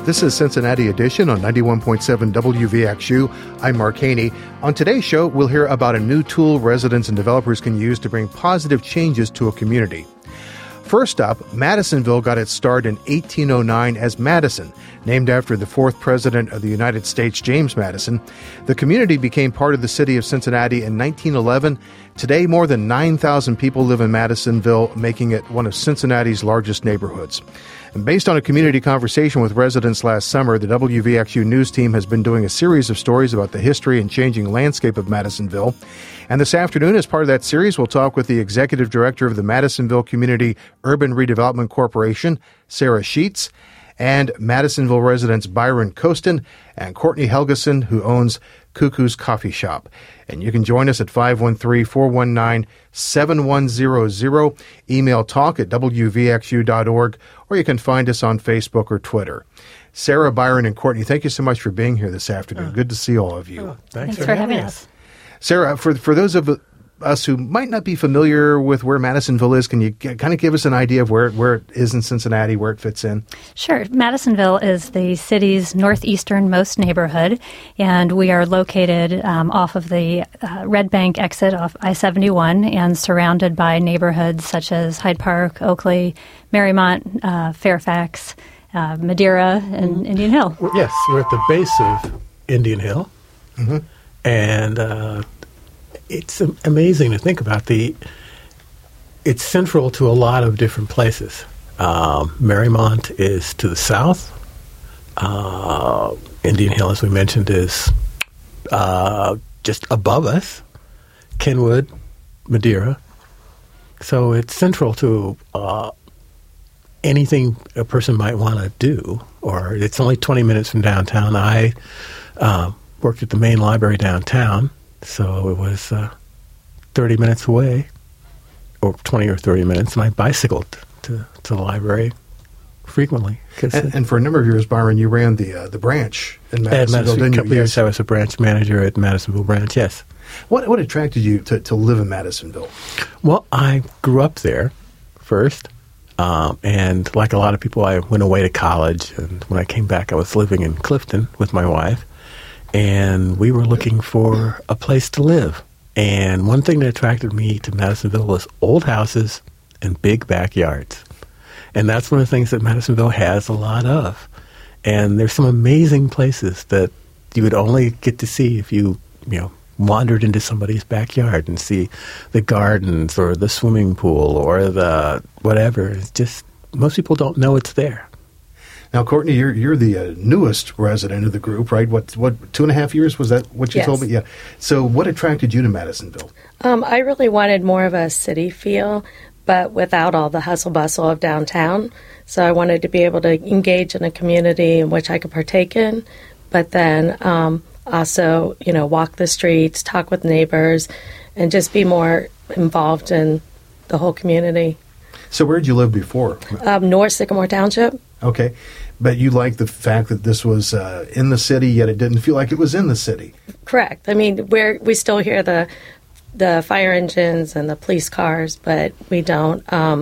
This is Cincinnati Edition on 91.7 WVXU. I'm Mark Haney. On today's show, we'll hear about a new tool residents and developers can use to bring positive changes to a community. First up, Madisonville got its start in 1809 as Madison, named after the fourth president of the United States, James Madison. The community became part of the city of Cincinnati in 1911. Today, more than 9,000 people live in Madisonville, making it one of Cincinnati's largest neighborhoods. And based on a community conversation with residents last summer, the WVXU News team has been doing a series of stories about the history and changing landscape of Madisonville. And this afternoon, as part of that series, we'll talk with the executive director of the Madisonville Community Urban Redevelopment Corporation, Sarah Sheets, and Madisonville residents Byron Costin and Courtney Helgeson, who owns Cuckoo's Coffee Shop. And you can join us at 513-419-7100, email talk@wvxu.org, or you can find us on Facebook or Twitter. Sarah, Byron, and Courtney, thank you so much for being here this afternoon. Good to see all of you. Thanks for having us. Sarah, for those of us who might not be familiar with where Madisonville is, can you kind of give us an idea of where it is in Cincinnati, where it fits in? Sure. Madisonville is the city's northeasternmost neighborhood, and we are located off of the Red Bank exit off I-71 and surrounded by neighborhoods such as Hyde Park, Oakley, Marymount, Fairfax, Madeira, and Indian Hill. Yes, we're at the base of Indian Hill, and it's amazing to think about. It's central to a lot of different places. Marymount is to the south. Indian Hill, as we mentioned, is just above us. Kenwood, Madeira. So it's central to anything a person might want to do. Or it's only 20 minutes from downtown. I worked at the main library downtown. So it was 30 minutes away, or 20 or 30 minutes, and I bicycled to the library frequently. And for a number of years, Byron, you ran the branch in Madisonville, didn't you? Yes, I was a branch manager at Madisonville branch, yes. What attracted you to live in Madisonville? Well, I grew up there first, and like a lot of people, I went away to college, and when I came back, I was living in Clifton with my wife. And we were looking for a place to live. And one thing that attracted me to Madisonville was old houses and big backyards. And that's one of the things that Madisonville has a lot of. And there's some amazing places that you would only get to see if you wandered into somebody's backyard and see the gardens or the swimming pool or the whatever. It's just, most people don't know it's there. Now, Courtney, you're the newest resident of the group, right? What 2.5 years? Was that what you told me? Yeah. So what attracted you to Madisonville? I really wanted more of a city feel, but without all the hustle bustle of downtown. So I wanted to be able to engage in a community in which I could partake in, but then also, walk the streets, talk with neighbors, and just be more involved in the whole community. So where did you live before? North Sycamore Township. Okay. But you liked the fact that this was in the city, yet it didn't feel like it was in the city. Correct. I mean, we still hear the fire engines and the police cars, but we don't.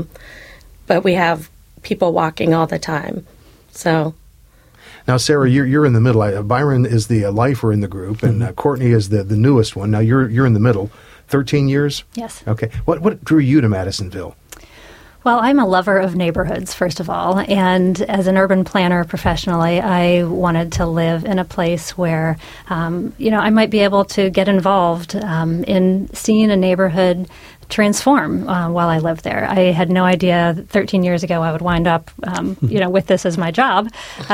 But we have people walking all the time. So. Now, Sarah, you're in the middle. Byron is the lifer in the group, and Courtney is the newest one. Now, you're in the middle. 13 years? Yes. Okay. What drew you to Madisonville? Well, I'm a lover of neighborhoods, first of all, and as an urban planner professionally, I wanted to live in a place where, I might be able to get involved in seeing a neighborhood transform while I lived there. I had no idea 13 years ago I would wind up, with this as my job.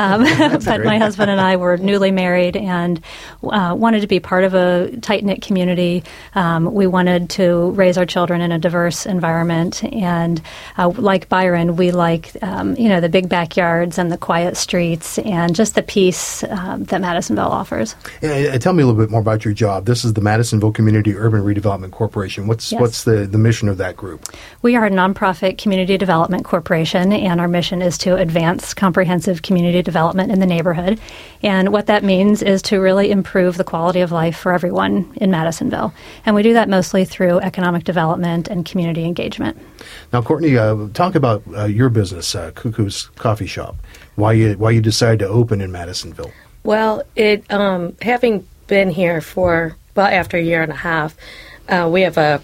But my husband and I were newly married and wanted to be part of a tight-knit community. We wanted to raise our children in a diverse environment. And like Byron, we like, the big backyards and the quiet streets and just the peace that Madisonville offers. Yeah, tell me a little bit more about your job. This is the Madisonville Community Urban Redevelopment Corporation. What's the mission of that group? We are a nonprofit community development corporation, and our mission is to advance comprehensive community development in the neighborhood. And what that means is to really improve the quality of life for everyone in Madisonville. And we do that mostly through economic development and community engagement. Now, Courtney, talk about your business, Cuckoo's Coffee Shop. why you decided to open in Madisonville. Well, it having been here for after a year and a half, we have a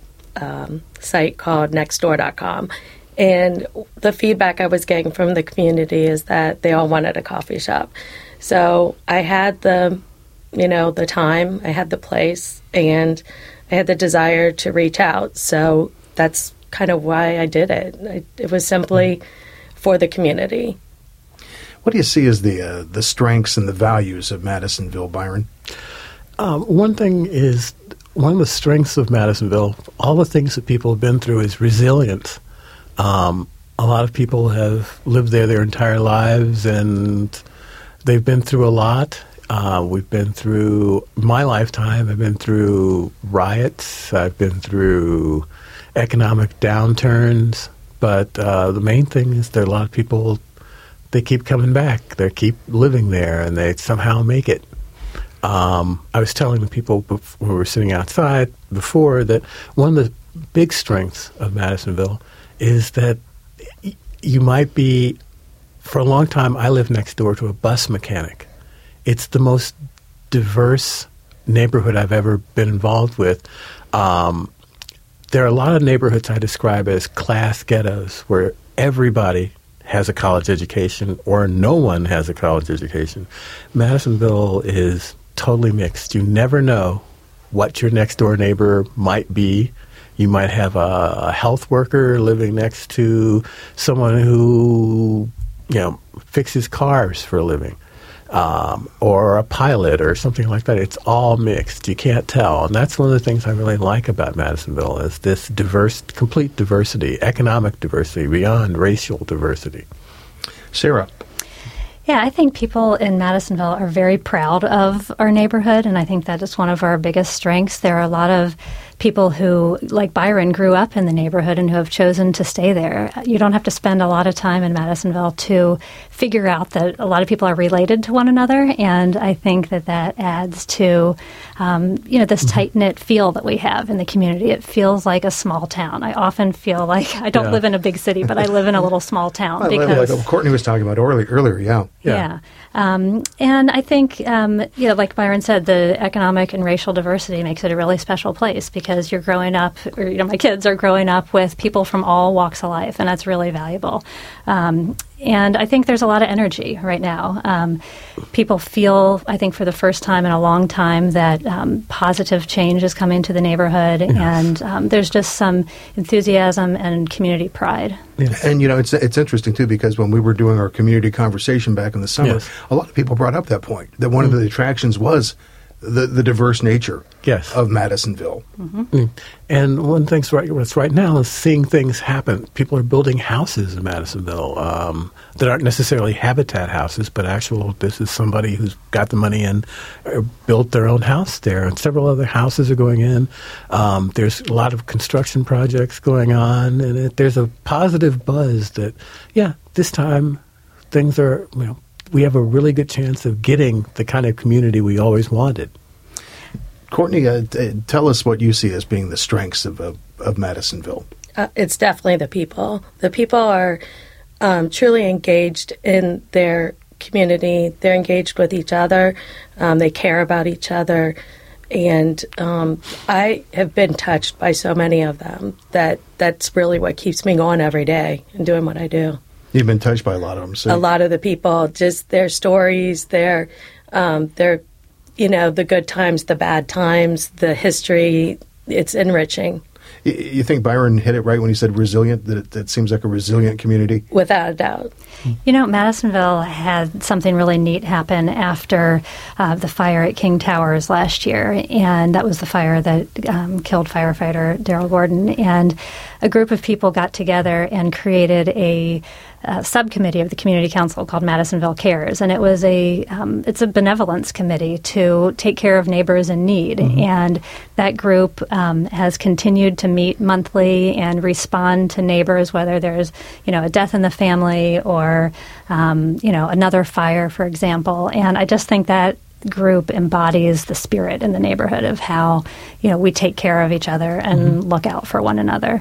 site called Nextdoor.com, and the feedback I was getting from the community is that they all wanted a coffee shop. So I had the time, I had the place, and I had the desire to reach out. So that's kind of why I did it. It was simply for the community. What do you see as the strengths and the values of Madisonville, Byron? One of the strengths of Madisonville, all the things that people have been through, is resilience. A lot of people have lived there their entire lives, and they've been through a lot. We've been through, my lifetime, I've been through riots, I've been through economic downturns, but the main thing is there are a lot of people, they keep coming back. They keep living there, and they somehow make it. I was telling the people when we were sitting outside before that one of the big strengths of Madisonville is that you might be, for a long time, I lived next door to a bus mechanic. It's the most diverse neighborhood I've ever been involved with. There are a lot of neighborhoods I describe as class ghettos where everybody has a college education or no one has a college education. Madisonville is totally mixed. You never know what your next door neighbor might be. You might have a health worker living next to someone who, fixes cars for a living, or a pilot or something like that. It's all mixed. You can't tell. And that's one of the things I really like about Madisonville is this complete diversity, economic diversity beyond racial diversity. Sarah. Yeah, I think people in Madisonville are very proud of our neighborhood, and I think that is one of our biggest strengths. There are a lot of people who, like Byron, grew up in the neighborhood and who have chosen to stay there. You don't have to spend a lot of time in Madisonville to figure out that a lot of people are related to one another, and I think that adds to, this tight-knit feel that we have in the community. It feels like a small town. I often feel like I don't live in a big city, but I live in a little small town. Like what Courtney was talking about earlier, Yeah. And I think, like Byron said, the economic and racial diversity makes it a really special place because you're growing up, or my kids are growing up with people from all walks of life, and that's really valuable. And I think there's a lot of energy right now. People feel, I think for the first time in a long time, that positive change is coming to the neighborhood, and there's just some enthusiasm and community pride. Yes. And, it's interesting, too, because when we were doing our community conversation back in the summer, a lot of people brought up that point, that one of the attractions was the diverse nature of Madisonville. Mm-hmm. And one thing right now is seeing things happen. People are building houses in Madisonville that aren't necessarily habitat houses, but this is somebody who's got the money and built their own house there. And several other houses are going in. There's a lot of construction projects going on, and there's a positive buzz that, this time things are, we have a really good chance of getting the kind of community we always wanted. Courtney, tell us what you see as being the strengths of Madisonville. It's definitely the people. The people are truly engaged in their community. They're engaged with each other. They care about each other. And I have been touched by so many of them that's really what keeps me going every day and doing what I do. You've been touched by a lot of them. So. A lot of the people, just their stories, their the good times, the bad times, the history. It's enriching. You think Byron hit it right when he said resilient, that it seems like a resilient community? Without a doubt. Madisonville had something really neat happen after the fire at King Towers last year, and that was the fire that killed firefighter Daryl Gordon. And a group of people got together and created a subcommittee of the community council called Madisonville Cares, and it was it's a benevolence committee to take care of neighbors in need. Mm-hmm. And that group has continued to meet monthly and respond to neighbors, whether there's a death in the family or another fire, for example. And I just think that group embodies the spirit in the neighborhood of how we take care of each other and look out for one another.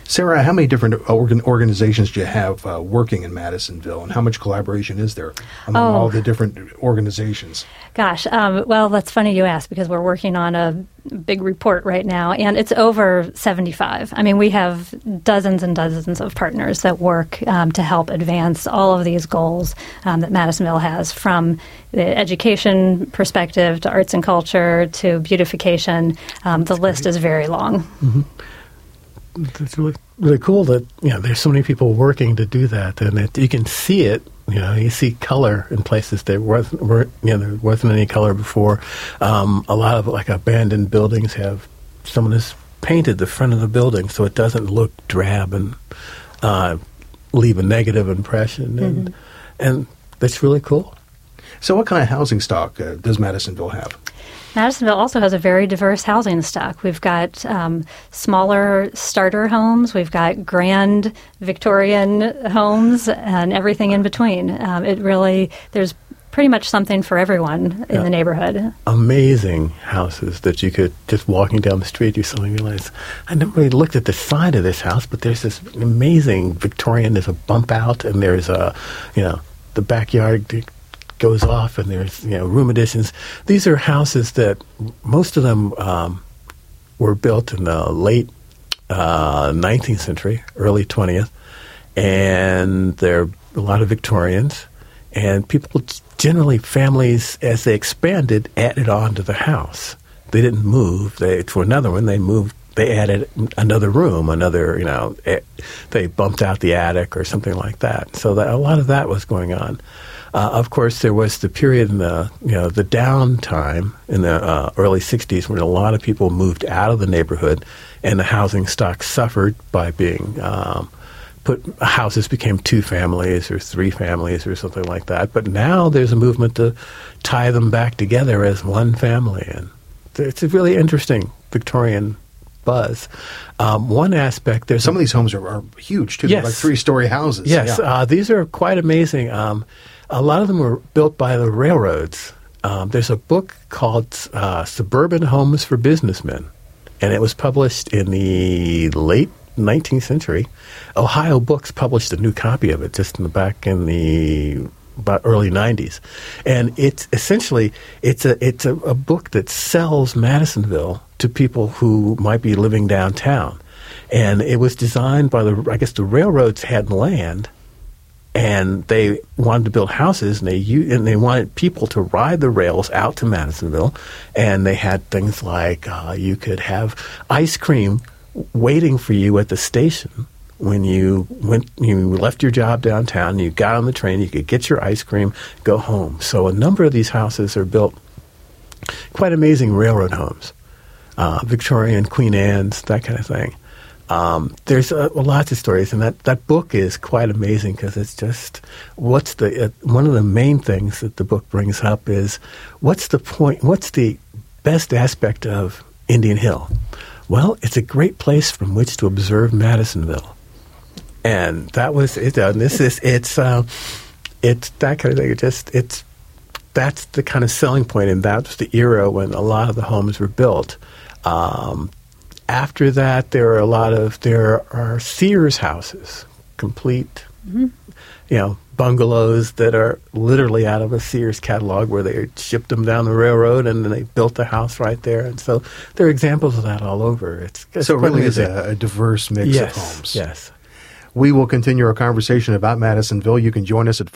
Sarah, how many different organizations do you have working in Madisonville, and how much collaboration is there among all the different organizations? Gosh, well, that's funny you ask, because we're working on a big report right now, and it's over 75. I mean, we have dozens and dozens of partners that work to help advance all of these goals that Madisonville has, from the education perspective to arts and culture to beautification. The list is very long. Mm-hmm. It's really, really cool that there's so many people working to do that, and you can see it. You see color in places there wasn't any color before. A lot of abandoned buildings have someone has painted the front of the building so it doesn't look drab and leave a negative impression, and that's really cool. So, what kind of housing stock does Madisonville have? Madisonville also has a very diverse housing stock. We've got smaller starter homes. We've got grand Victorian homes and everything in between. There's pretty much something for everyone in the neighborhood. Amazing houses that you could, just walking down the street, you suddenly realize, I never really looked at the side of this house, but there's this amazing Victorian, there's a bump out, and there's the backyard goes off, and there's room additions. These are houses that most of them were built in the late 19th century, early 20th, and they're a lot of Victorians. And people generally, families, as they expanded, added on to the house. They didn't move. For another one, they moved. They added another room, they bumped out the attic or something like that. So a lot of that was going on. Of course, there was the period in the downtime in the early 60s when a lot of people moved out of the neighborhood, and the housing stock suffered by being houses became 2 families or 3 families or something like that. But now there's a movement to tie them back together as one family, and it's a really interesting Victorian buzz. One aspect, there's some of these homes are huge too. Yes. They're like 3-story houses. Yes, these are quite amazing. A lot of them were built by the railroads. There's a book called Suburban Homes for Businessmen, and it was published in the late 19th century. Ohio Books published a new copy of it just back in the about early 90s. And it's essentially, it's a book that sells Madisonville to people who might be living downtown. And it was designed by the railroads had land, and they wanted to build houses, and they wanted people to ride the rails out to Madisonville. And they had things like you could have ice cream waiting for you at the station when you left your job downtown. You got on the train, you could get your ice cream, go home. So a number of these houses are built, quite amazing railroad homes, Victorian, Queen Anne's, that kind of thing. There's lots of stories, and that book is quite amazing because it's just one of the main things that the book brings up is what's the best aspect of Indian Hill? Well, it's a great place from which to observe Madisonville, and that was it. And it's that kind of thing. That's the kind of selling point, and that's the era when a lot of the homes were built. After that, there are Sears houses, complete, bungalows that are literally out of a Sears catalog where they shipped them down the railroad and then they built the house right there. And so there are examples of that all over. So it really is a diverse mix of homes. Yes. We will continue our conversation about Madisonville. You can join us at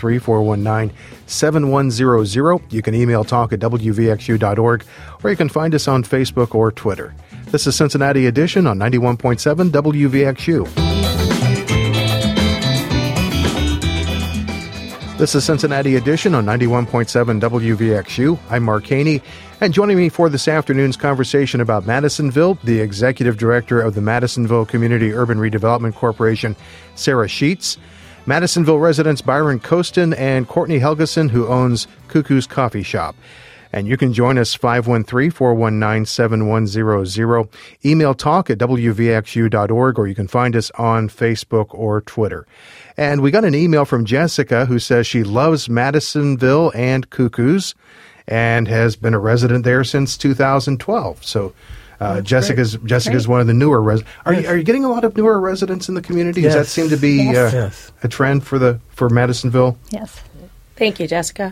513-419-7100. You can email talk@wvxu.org, or you can find us on Facebook or Twitter. This is Cincinnati Edition on 91.7 WVXU. This is Cincinnati Edition on 91.7 WVXU. I'm Mark Haney, and joining me for this afternoon's conversation about Madisonville, the Executive Director of the Madisonville Community Urban Redevelopment Corporation, Sarah Sheets, Madisonville residents Byron Costin and Courtney Helgeson, who owns Cuckoo's Coffee Shop. And you can join us 513-419-7100. Email talk@wvxu.org, or you can find us on Facebook or Twitter. And we got an email from Jessica who says she loves Madisonville and Cuckoo's and has been a resident there since 2012. So Jessica's one of the newer residents. Are you getting a lot of newer residents in the community? Yes. Does that seem to be a trend for Madisonville? Yes. Thank you, Jessica.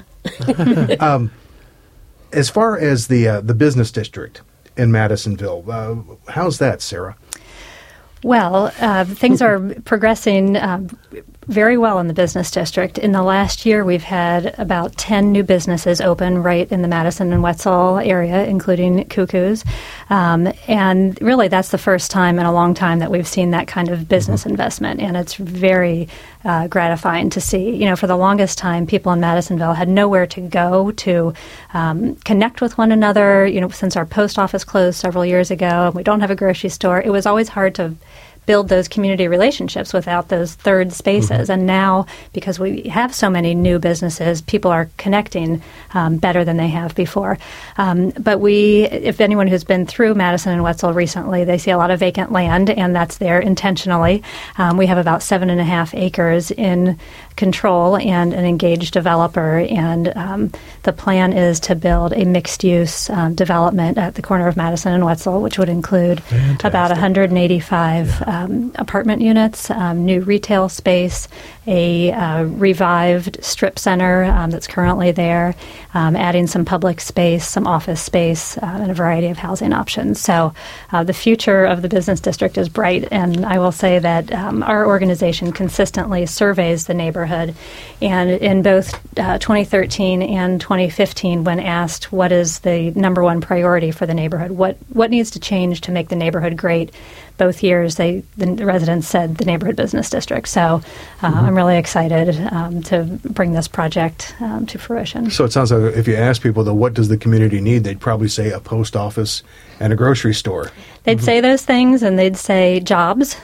As far as the business district in Madisonville, how's that, Sarah? Well, things are progressing very well in the business district. In the last year, we've had about 10 new businesses open right in the Madison and Wetzel area, including Cuckoo's. And really, that's the first time in a long time that we've seen that kind of business investment. And it's very gratifying to see. You know, for the longest time, people in Madisonville had nowhere to go to connect with one another. You know, since our post office closed several years ago, and we don't have a grocery store, it was always hard to build those community relationships without those third spaces. And now, because we have so many new businesses, people are connecting better than they have before. But if anyone who's been through Madison and Wetzel recently, they see a lot of vacant land, and that's there intentionally. We have about 7.5 acres in control and an engaged developer, and the plan is to build a mixed-use development at the corner of Madison and Wetzel, which would include about 185 apartment units, new retail space, a revived strip center that's currently there, adding some public space, some office space, and a variety of housing options. So the future of the business district is bright, and I will say that our organization consistently surveys the neighborhood. And in both 2013 and 2015, when asked what is the number one priority for the neighborhood, what needs to change to make the neighborhood great, both years the residents said the neighborhood business district. So I'm really excited to bring this project to fruition. So it sounds like if you ask people, what does the community need, they'd probably say a post office and a grocery store. They'd say those things, and they'd say jobs.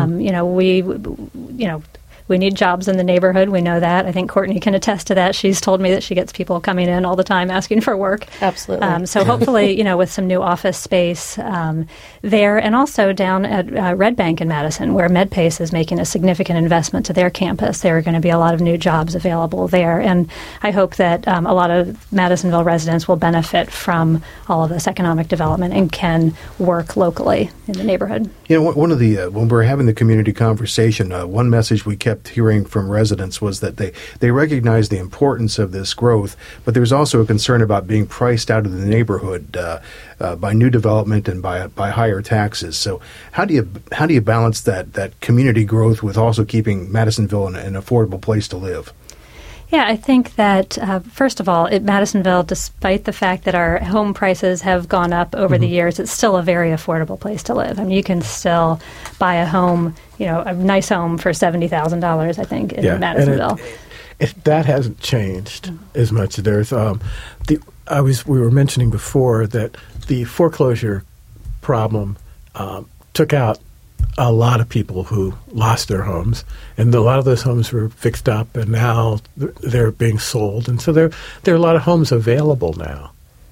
We need jobs in the neighborhood. We know that. I think Courtney can attest to that. She's told me that she gets people coming in all the time asking for work. Absolutely. So hopefully, with some new office space there, and also down at Red Bank in Madison, where MedPace is making a significant investment to their campus. There are going to be a lot of new jobs available there. And I hope that a lot of Madisonville residents will benefit from all of this economic development and can work locally in the neighborhood. One of the when we were having the community conversation, one message we kept hearing from residents was that they recognize the importance of this growth, but there's also a concern about being priced out of the neighborhood by new development and by higher taxes. So how do you balance that community growth with also keeping Madisonville an affordable place to live? Yeah, I think that, first of all, Madisonville, despite the fact that our home prices have gone up over the years, it's still a very affordable place to live. I mean, you can still buy a home, a nice home for $70,000, I think, in Madisonville. And that hasn't changed as much. There's we were mentioning before that the foreclosure problem took out a lot of people who lost their homes, and a lot of those homes were fixed up, and now they're being sold, and so there are a lot of homes available now,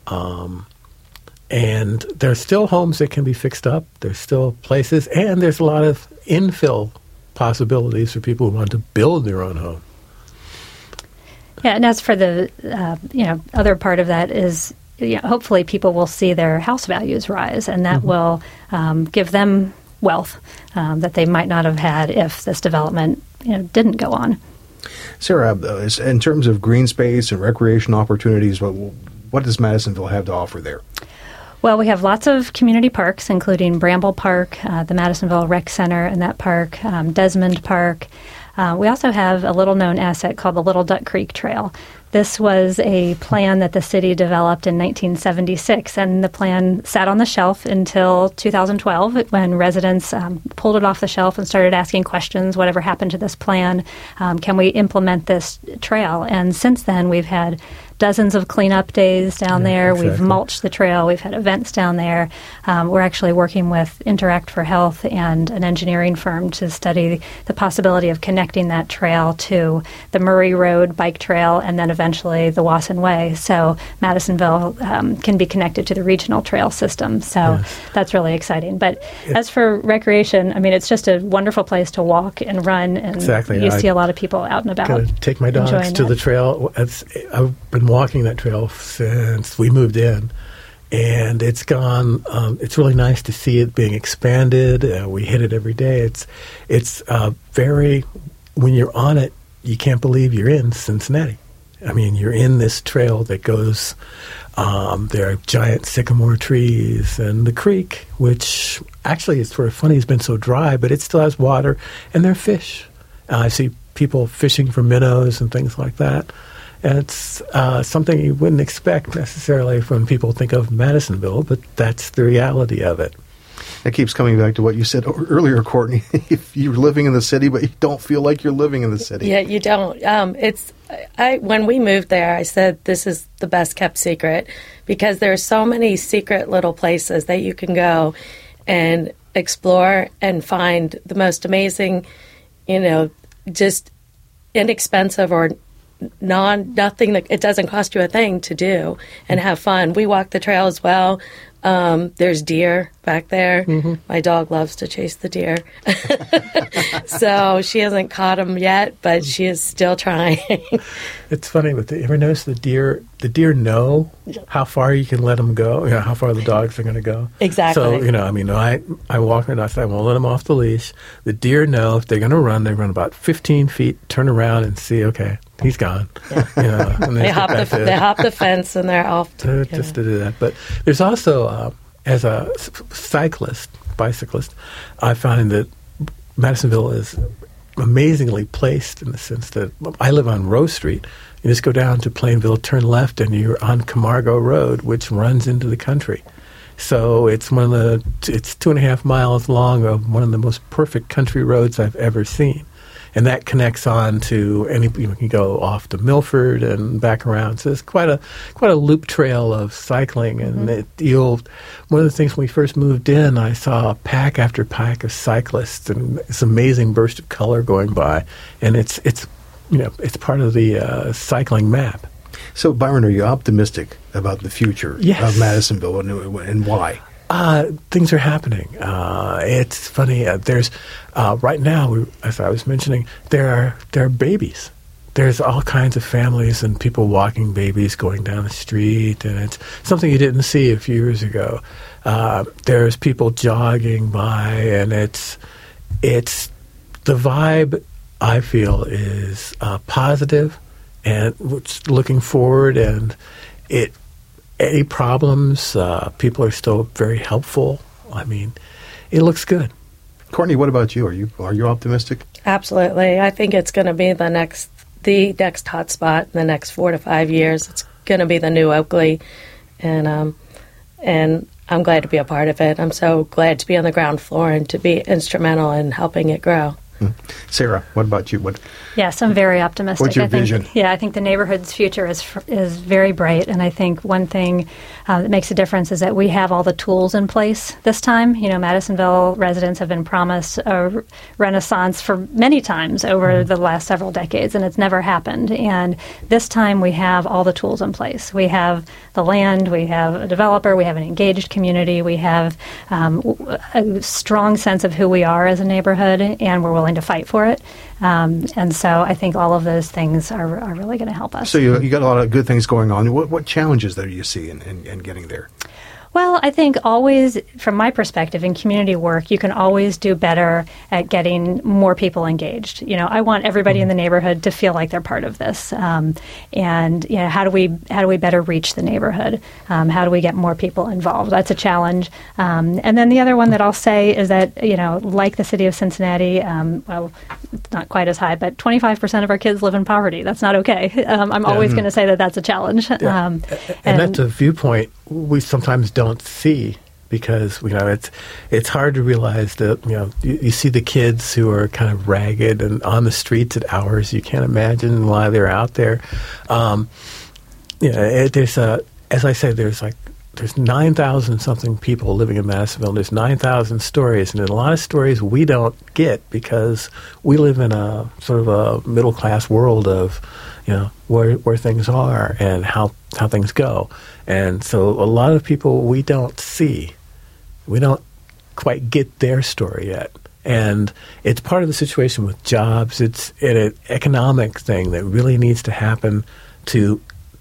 and there's still homes that can be fixed up. There's still places, and there's a lot of infill possibilities for people who want to build their own home. Yeah, and as for the other part of that is hopefully people will see their house values rise, and that will give them wealth that they might not have had if this development didn't go on. Sarah, in terms of green space and recreational opportunities, what does Madisonville have to offer there? Well, we have lots of community parks, including Bramble Park, the Madisonville Rec Center in that park, Desmond Park. We also have a little-known asset called the Little Duck Creek Trail. This was a plan that the city developed in 1976, and the plan sat on the shelf until 2012 when residents pulled it off the shelf and started asking questions, whatever happened to this plan? Can we implement this trail? And since then, we've had dozens of cleanup days down there. Exactly. We've mulched the trail. We've had events down there. We're actually working with Interact for Health and an engineering firm to study the possibility of connecting that trail to the Murray Road bike trail and then eventually the Wasson Way. So Madisonville can be connected to the regional trail system. So that's really exciting. But as for recreation, I mean, it's just a wonderful place to walk and run. And you see a lot of people out and about. I take my dogs to the trail. I've been walking that trail since we moved in, And it's gone. It's really nice to see it being expanded. We hit it every day. It's very. When you're on it, you can't believe you're in Cincinnati. I mean, you're in this trail that goes. There are giant sycamore trees and the creek, which actually is sort of funny. It's been so dry, but it still has water, and there are fish. I see people fishing for minnows and things like that. And it's something you wouldn't expect necessarily when people think of Madisonville, but that's the reality of it. That keeps coming back to what you said earlier, Courtney. If you're living in the city, but you don't feel like you're living in the city. Yeah, you don't. When we moved there, I said this is the best kept secret because there are so many secret little places that you can go and explore and find the most amazing, just inexpensive or nothing that it doesn't cost you a thing to do and have fun. We walk the trail as well. There's deer back there. Mm-hmm. My dog loves to chase the deer. So she hasn't caught them yet, but she is still trying. It's funny, but you ever notice the deer know how far you can let them go, how far the dogs are going to go? Exactly. So, I walk and I say, I won't let them off the leash. The deer know if they're going to run, they run about 15 feet, turn around and see, okay, he's gone. Yeah. And they hop the fence and they're off just to do that. But there's also, as a bicyclist, I find that Madisonville is amazingly placed in the sense that I live on Rose Street. You just go down to Plainville, turn left, and you're on Camargo Road, which runs into the country. So it's it's 2.5 miles long of one of the most perfect country roads I've ever seen. And that connects on to you can go off to Milford and back around. So it's quite a loop trail of cycling. And one of the things when we first moved in, I saw pack after pack of cyclists and this amazing burst of color going by. And it's part of the cycling map. So, Byron, are you optimistic about the future of Madisonville and why? Things are happening. It's funny. There's right now, as I was mentioning, there are babies. There's all kinds of families and people walking babies going down the street, and it's something you didn't see a few years ago. There's people jogging by, and it's the vibe. I feel is positive, and looking forward, and any problems, people are still very helpful. I mean, it looks good. Courtney, what about you? Are you optimistic? Absolutely. I think it's going to be the next hot spot in the next 4 to 5 years. It's going to be the new Oakley, and I'm glad to be a part of it. I'm so glad to be on the ground floor and to be instrumental in helping it grow. Sarah, what about you? Yes, I'm very optimistic. What's your vision? I think the neighborhood's future is very bright, and I think one thing that makes a difference is that we have all the tools in place this time. Madisonville residents have been promised a renaissance for many times over the last several decades, and it's never happened. And this time we have all the tools in place. We have the land, we have a developer, we have an engaged community, we have a strong sense of who we are as a neighborhood, and we're willing to fight for it. And so I think all of those things are really going to help us. So you got a lot of good things going on. What challenges do you see in getting there? Well, I think always, from my perspective, in community work, you can always do better at getting more people engaged. I want everybody in the neighborhood to feel like they're part of this. And how do we better reach the neighborhood? How do we get more people involved? That's a challenge. And then the other one that I'll say is that, like the city of Cincinnati, it's not quite as high, but 25% of our kids live in poverty. That's not okay. I'm always going to say that that's a challenge. Yeah. And that's a viewpoint we sometimes don't see because it's hard to realize that you see the kids who are kind of ragged and on the streets at hours you can't imagine why they're out there. There's as I say, there's 9,000 something people living in Madisonville. There's 9,000 stories, and a lot of stories we don't get because we live in a sort of a middle class world of where things are and how things go. And so a lot of people we don't see. We don't quite get their story yet. And it's part of the situation with jobs. It's an economic thing that really needs to happen to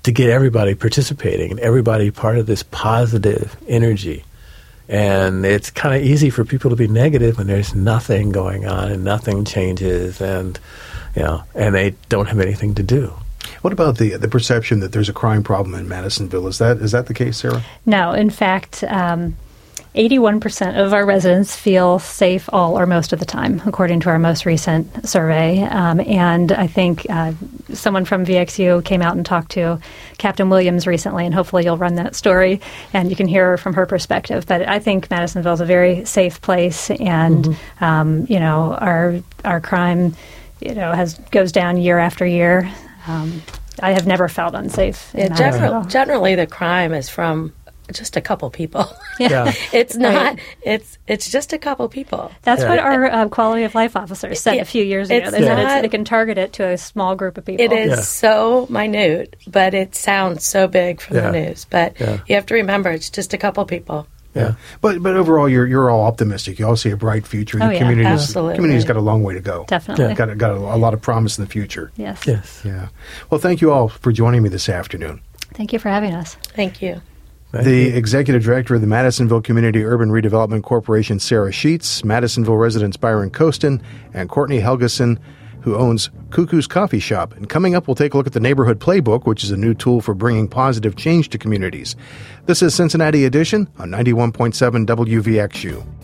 to get everybody participating and everybody part of this positive energy. And it's kind of easy for people to be negative when there's nothing going on and nothing changes, and and they don't have anything to do. What about the perception that there's a crime problem in Madisonville? Is that the case, Sarah? No, in fact, 81% of our residents feel safe all or most of the time, according to our most recent survey. And I think someone from VXU came out and talked to Captain Williams recently, and hopefully you'll run that story and you can hear from her perspective. But I think Madisonville is a very safe place, and our crime goes down year after year. I have never felt unsafe. Generally, the crime is from just a couple people. Yeah. It's not. Right. It's just a couple people. That's what our quality of life officers said a few years ago. They said they can target it to a small group of people. It is so minute, but it sounds so big from the news. But you have to remember, it's just a couple people. Yeah, but overall, you're all optimistic. You all see a bright future. The community's got a long way to go. Definitely, got a lot of promise in the future. Yes. Yeah. Well, thank you all for joining me this afternoon. Thank you for having us. Thank you. The executive director of the Madisonville Community Urban Redevelopment Corporation, Sarah Sheets, Madisonville residents Byron Costin, and Courtney Helgeson, who owns Cuckoo's Coffee Shop. And coming up, we'll take a look at the Neighborhood Playbook, which is a new tool for bringing positive change to communities. This is Cincinnati Edition on 91.7 WVXU.